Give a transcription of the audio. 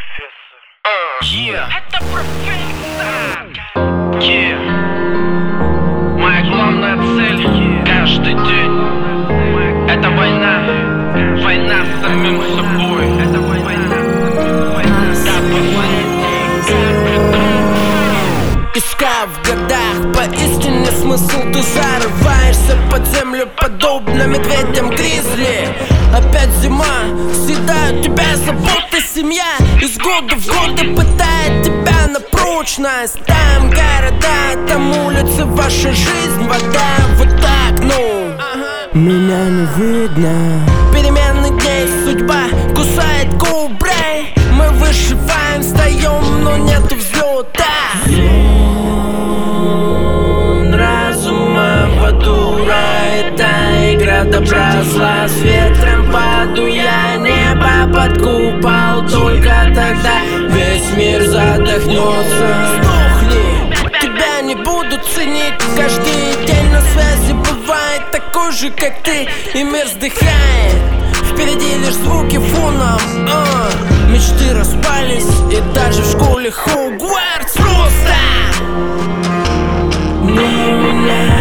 Это профессор. Моя главная цель каждый день — это война. Война с самим собой. Это война до последней. Искал в годах поистине смысл, ты зарываешься под землю, подобно медведям гризли. Опять зима, съедают тебя забота, семья из года в годы пытает тебя на прочность. Там города, там улицы, ваша жизнь, вода, вот так, ну меня не видно. Перемены дней, судьба кусает коброй. Мы выживаем, встаем, но нету взлета. Разума водура, это игра добра, зла. С ветром подуя, небо под купол. Только тогда весь мир задохнется. Сдохни, тебя не будут ценить. Каждый день на связи бывает такой же, как ты, и мир вздыхает. Впереди лишь звуки фоном. Мечты распались, и даже в школе Хогвартс просто не меня.